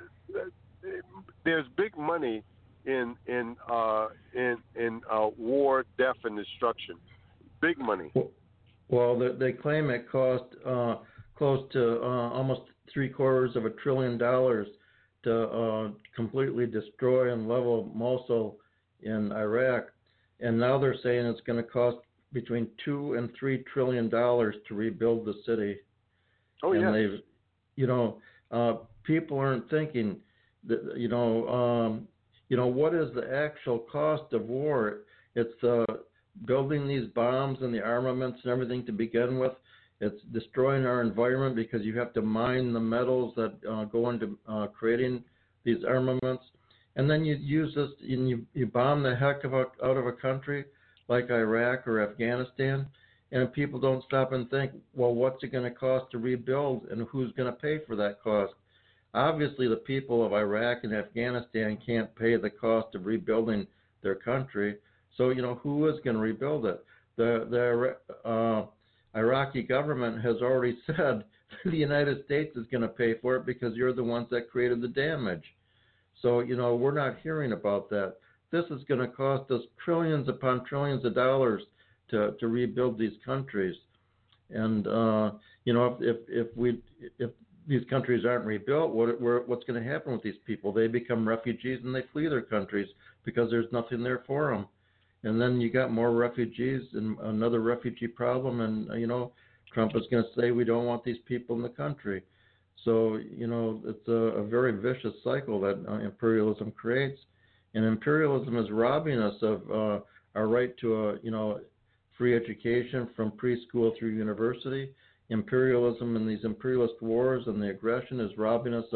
there's big money in in uh, in in uh, war, death, and destruction. Big money. Well, they, they claim it cost uh, close to uh, almost three quarters of a trillion dollars to uh, completely destroy and level Mosul in Iraq, and now they're saying it's going to cost between two and three trillion dollars to rebuild the city. Oh and yeah. they've, you know, uh, people aren't thinking that, you know, um, you know, what is the actual cost of war? It's uh, building these bombs and the armaments and everything to begin with. It's destroying our environment because you have to mine the metals that uh, go into uh, creating these armaments. And then you use this and you, you bomb the heck of a, out of a country like Iraq or Afghanistan, and people don't stop and think, well, what's it going to cost to rebuild and who's going to pay for that cost? Obviously, the people of Iraq and Afghanistan can't pay the cost of rebuilding their country. So, you know, who is going to rebuild it? The the uh, Iraqi government has already said the United States is going to pay for it because you're the ones that created the damage. So, you know, we're not hearing about that. This is going to cost us trillions upon trillions of dollars to, to rebuild these countries. And, uh, you know, if, if, if we if these countries aren't rebuilt, what, what's going to happen with these people? They become refugees and they flee their countries because there's nothing there for them. And then you got more refugees and another refugee problem. And, you know, Trump is going to say we don't want these people in the country. So, you know, it's a, a very vicious cycle that uh, imperialism creates. And imperialism is robbing us of uh, our right to a, you know, free education from preschool through university. Imperialism and these imperialist wars and the aggression is robbing us of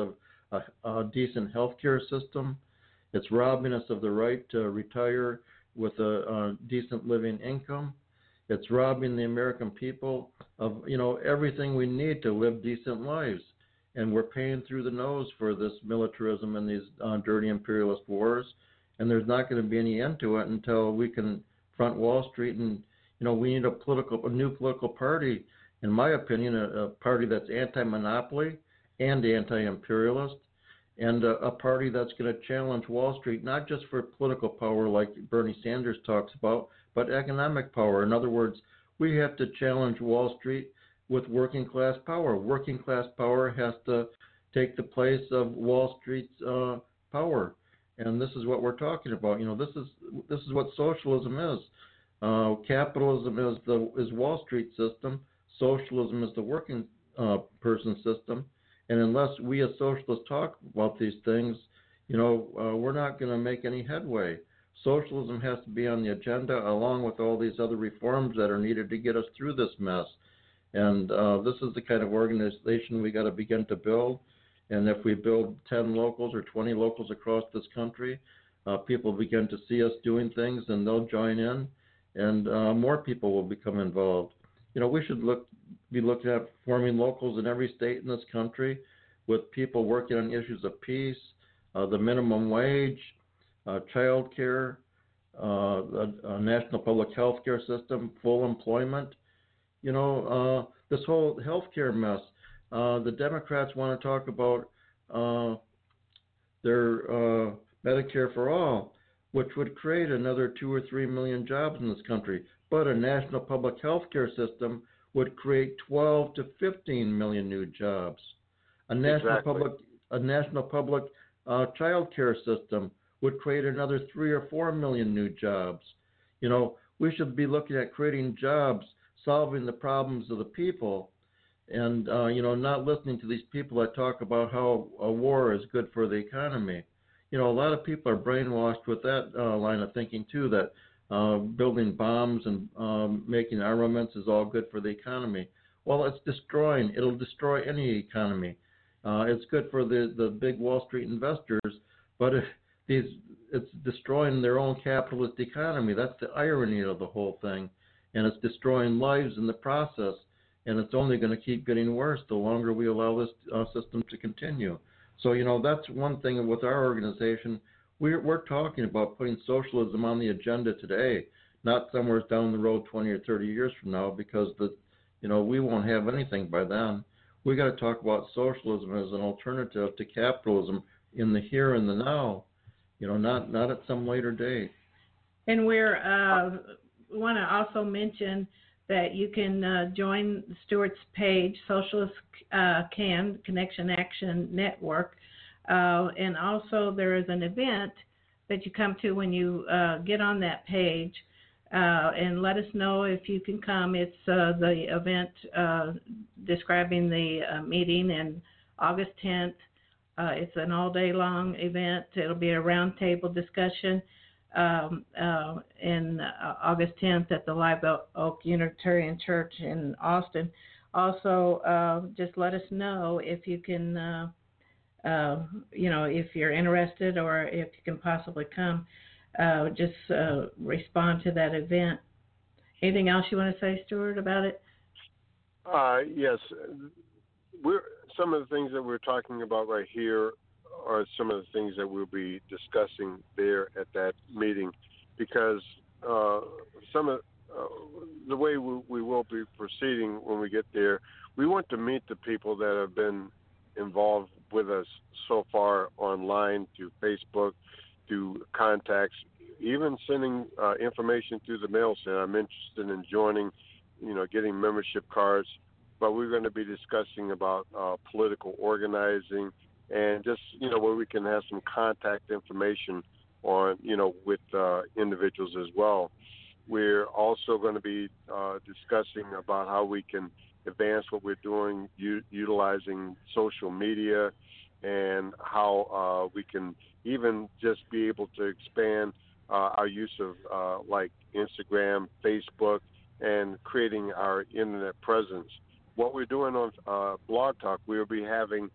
a, a decent healthcare system. It's robbing us of the right to retire with a, a decent living income. It's robbing the American people of, you know, everything we need to live decent lives. And we're paying through the nose for this militarism and these uh, dirty imperialist wars. And there's not going to be any end to it until we can front Wall Street. And, you know, we need a political, a new political party, in my opinion, a, a party that's anti-monopoly and anti-imperialist, and a, a party that's going to challenge Wall Street, not just for political power like Bernie Sanders talks about, but economic power. In other words, we have to challenge Wall Street with working class power. Working class power has to take the place of Wall Street's uh, power. And this is what we're talking about. You know, this is this is what socialism is. Uh, capitalism is the is Wall Street system. Socialism is the working uh, person system. And unless we as socialists talk about these things, you know, uh, we're not going to make any headway. Socialism has to be on the agenda along with all these other reforms that are needed to get us through this mess. And uh, this is the kind of organization we got to begin to build. And if we build ten locals or twenty locals across this country, uh, people begin to see us doing things and they'll join in, and uh, more people will become involved. You know, we should look be looking at forming locals in every state in this country with people working on issues of peace, uh, the minimum wage, uh, child care, uh, a, a national public health care system, full employment. You know, uh, this whole healthcare mess. Uh, the Democrats want to talk about uh, their uh, Medicare for all, which would create another two or three million jobs in this country. But a national public health care system would create twelve to fifteen million new jobs. A national exactly. public a national public uh, child care system would create another three or four million new jobs. You know, we should be looking at creating jobs, solving the problems of the people, and uh, you know, not listening to these people that talk about how a war is good for the economy. You know, a lot of people are brainwashed with that uh, line of thinking too, that uh, building bombs and um, making armaments is all good for the economy. Well, it's destroying. It'll destroy any economy. Uh, it's good for the, the big Wall Street investors, but if these it's destroying their own capitalist economy. That's the irony of the whole thing, and it's destroying lives in the process. And it's only going to keep getting worse the longer we allow this uh, system to continue. So, you know, that's one thing with our organization. We're, we're talking about putting socialism on the agenda today, not somewhere down the road twenty or thirty years from now, because, the, you know, we won't have anything by then. We got to talk about socialism as an alternative to capitalism in the here and the now, you know, not, not at some later date. And we're uh, want to also mention that you can uh, join Stuart's page, Socialist uh, Can, Connection Action Network. Uh, and also there is an event that you come to when you uh, get on that page. Uh, and let us know if you can come. It's uh, the event uh, describing the uh, meeting in August tenth. Uh, it's an all-day long event. It'll be a roundtable discussion. Um, uh, in uh, August tenth at the Live Oak Unitarian Church in Austin. Also, uh, just let us know if you can, uh, uh, you know, if you're interested or if you can possibly come. Uh, just uh, respond to that event. Anything else you want to say, Stuart, about it? Uh, yes, we're some of the things that we're talking about right here are some of the things that we'll be discussing there at that meeting, because uh, some of uh, the way we, we will be proceeding when we get there, we want to meet the people that have been involved with us so far online, through Facebook, through contacts, even sending uh, information through the mail saying I'm interested in joining, you know, getting membership cards. But we're going to be discussing about uh, political organizing, and just, you know, where we can have some contact information on, you know, with uh, individuals as well. We're also going to be uh, discussing about how we can advance what we're doing, u- utilizing social media, and how uh, we can even just be able to expand uh, our use of uh, like Instagram, Facebook, and creating our internet presence. What we're doing on uh, Blog Talk, we'll be having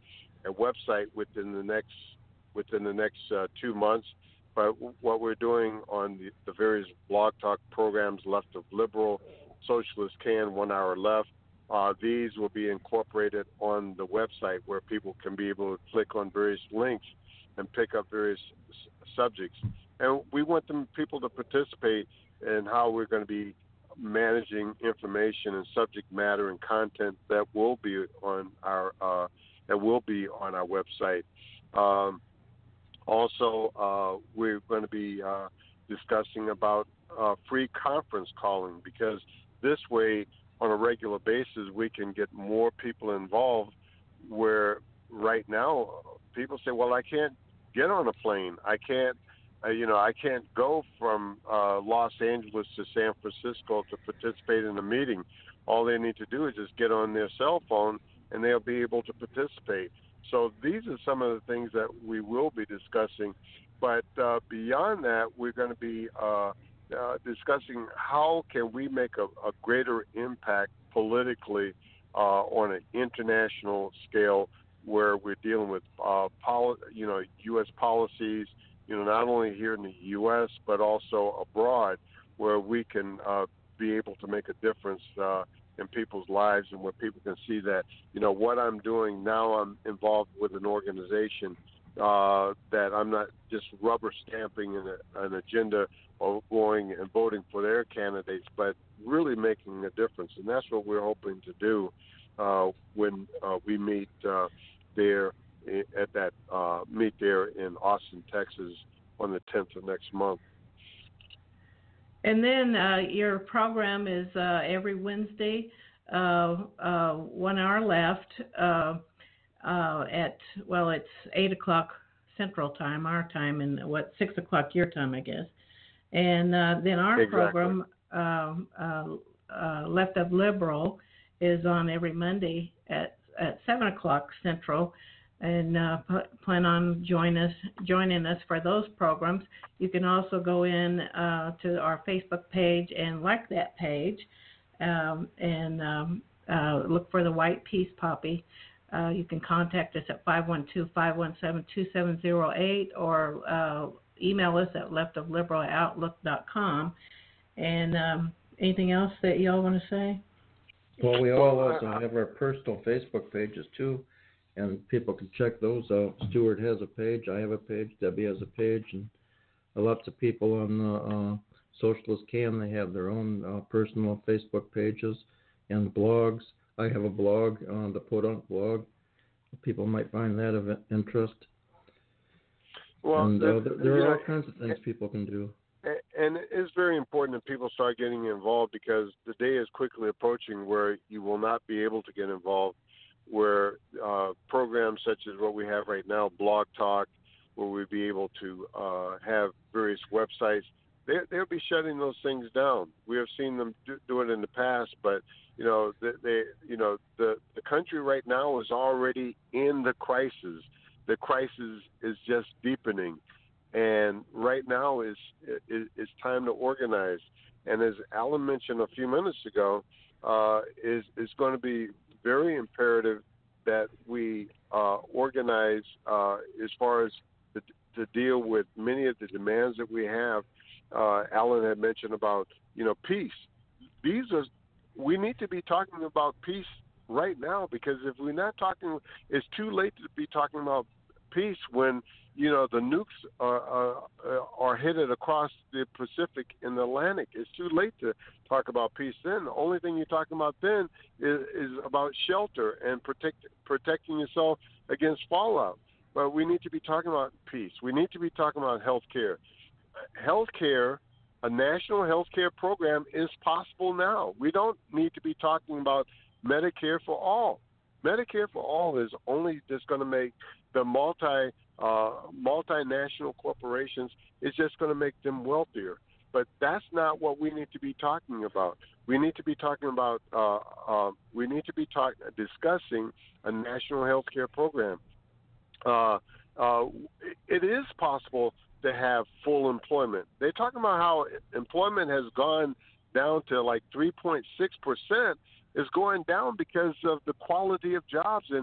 a website within the next within the next uh, two months. But what we're doing on the, the various Blog Talk programs, Left of Liberal, Socialist Can, One Hour Left, uh, these will be incorporated on the website where people can be able to click on various links and pick up various s- subjects. And we want them people to participate in how we're going to be managing information and subject matter and content that will be on our uh, that will be on our website. Um, Also, uh, we're going to be uh, discussing about uh, free conference calling, because this way, on a regular basis, we can get more people involved, where right now people say, well, I can't get on a plane. I can't, uh, you know, I can't go from uh, Los Angeles to San Francisco to participate in a meeting. All they need to do is just get on their cell phone, and they'll be able to participate. So these are some of the things that we will be discussing. But uh, beyond that, we're going to be uh, uh, discussing how can we make a, a greater impact politically uh, on an international scale, where we're dealing with uh, poli- you know, U S policies, you know, not only here in the U S but also abroad, where we can uh, be able to make a difference uh, in people's lives, and where people can see that, you know, what I'm doing now, I'm involved with an organization, uh, that I'm not just rubber stamping an, an agenda or going and voting for their candidates, but really making a difference. And that's what we're hoping to do uh, when uh, we meet uh, there at that uh, meet there in Austin, Texas on the tenth of next month. And then uh, your program is uh, every Wednesday, uh, uh, one hour left uh, uh, at, well, it's eight o'clock Central Time, our time, and what, six o'clock your time, I guess. And uh, then our Exactly. program, uh, uh, uh, Left of Liberal, is on every Monday at, at seven o'clock Central. And uh, p- plan on join us, joining us for those programs. You can also go in uh, to our Facebook page and like that page, um, and um, uh, look for the White Peace Poppy. Uh, you can contact us at five one two, five one seven, two seven zero eight or uh, email us at left of liberal at outlook dot com. And um, anything else that y'all want to say? Well, we all Well, also uh, have our personal Facebook pages too, and people can check those out. Stuart has a page, I have a page, Debbie has a page, and lots of people on the uh, Socialist Can, they have their own uh, personal Facebook pages and blogs. I have a blog, uh, the Podunk blog. People might find that of interest. Well, and the, uh, there, there you are know, all kinds of things people can do. And it's very important that people start getting involved, because the day is quickly approaching where you will not be able to get involved, where uh, programs such as what we have right now, Blog Talk, where we'll be able to uh, have various websites, they, they'll be shutting those things down. We have seen them do, do it in the past, but you know, they, they, you know, the the country right now is already in the crisis. The crisis is just deepening. And right now is, is is time to organize. And as Alan mentioned a few minutes ago, uh, is is going to be very imperative that we uh, organize uh, as far as the, to deal with many of the demands that we have. Uh, Alan had mentioned about, you know, peace. These are we need to be talking about peace right now, because if we're not talking, it's too late to be talking about peace when, you know, the nukes are, are, are headed across the Pacific and the Atlantic. It's too late to talk about peace then. The only thing you're talking about then is, is about shelter and protect, protecting yourself against fallout. But we need to be talking about peace. We need to be talking about health care. Health care, a national health care program is possible now. We don't need to be talking about Medicare for all. Medicare for all is only just going to make the multi uh, multinational corporations, it's just going to make them wealthier. But that's not what we need to be talking about. We need to be talking about uh, uh, we need to be talk, discussing a national health care program. Uh, uh, it is possible to have full employment. They're talking about how employment has gone down to like three point six percent is going down because of the quality of jobs and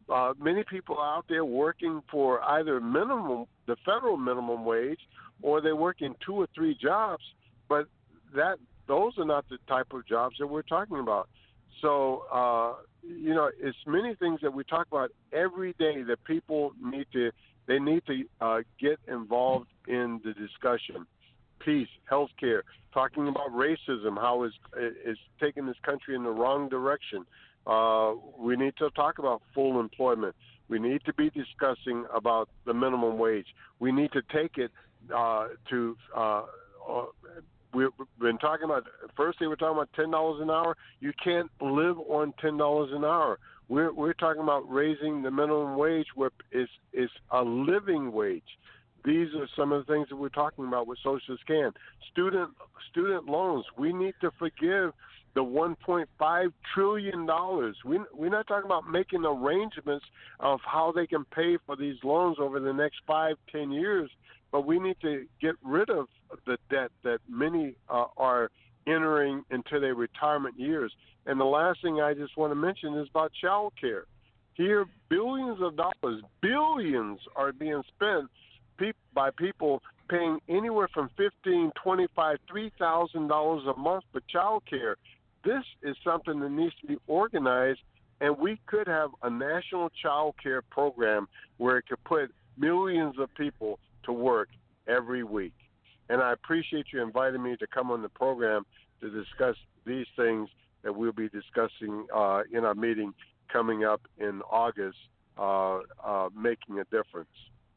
uh, many people out there working for either minimum, the federal minimum wage, or they work in two or three jobs. But that those are not the type of jobs that we're talking about. So, uh, you know, it's many things that we talk about every day that people need to, they need to uh, get involved in the discussion. Peace, healthcare, talking about racism, how it's, it's taking this country in the wrong direction. Uh, we need to talk about full employment. We need to be discussing about the minimum wage. We need to take it uh, to uh, uh, we've been talking about, first they were talking about ten dollars an hour. You can't live on ten dollars an hour. We're we're talking about raising the minimum wage where it's, it's a living wage. These are some of the things that we're talking about with Social Scan. Student student loans, we need to forgive the one point five trillion dollars. We, we're not talking about making arrangements of how they can pay for these loans over the next five, ten years, but we need to get rid of the debt that many uh, are entering into their retirement years. And the last thing I just want to mention is about child care. Here, billions of dollars, billions are being spent pe- by people paying anywhere from fifteen, twenty-five, three thousand dollars a month for child care. This is something that needs to be organized, and we could have a national child care program where it could put millions of people to work every week. And I appreciate you inviting me to come on the program to discuss these things that we'll be discussing uh, in our meeting coming up in August, uh, uh, making a difference.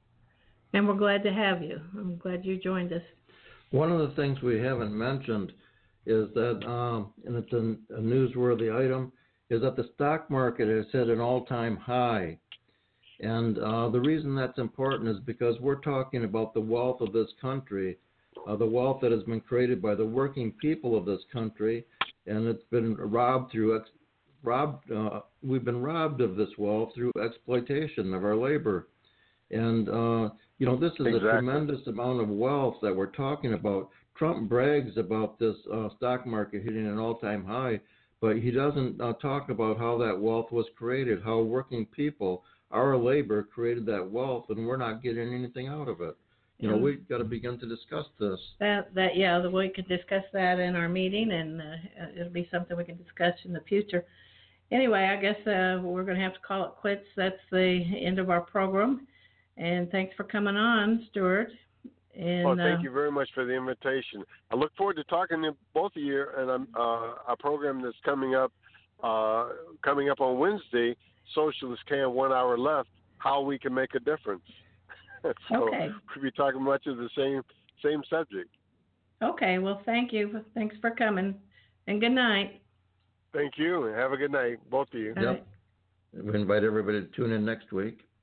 And we're glad to have you. I'm glad you joined us. One of the things we haven't mentioned is that, um, and it's a, a newsworthy item, is that the stock market has hit an all-time high. And uh, the reason that's important is because we're talking about the wealth of this country, uh, the wealth that has been created by the working people of this country, and it's been robbed through ex- robbed. Uh, we've been robbed of this wealth through exploitation of our labor. And uh, you know, this is exactly. a tremendous amount of wealth that we're talking about. Trump brags about this uh, stock market hitting an all-time high, but he doesn't uh, talk about how that wealth was created, how working people, our labor, created that wealth, and we're not getting anything out of it. You know, Yeah. we've got to begin to discuss this. That that yeah, we could discuss that in our meeting, and uh, it'll be something we can discuss in the future. Anyway, I guess uh, we're going to have to call it quits. That's the end of our program. And thanks for coming on, Stuart. And, well, thank uh, you very much for the invitation. I look forward to talking to both of you and um, uh, a program that's coming up uh, coming up on Wednesday. Socialists Can, one hour left. How we can make a difference. so okay. we'll be talking much of the same same subject. Okay. Well, thank you. Thanks for coming. And good night. Thank you, and have a good night, both of you. All Yep. right. We invite everybody to tune in next week.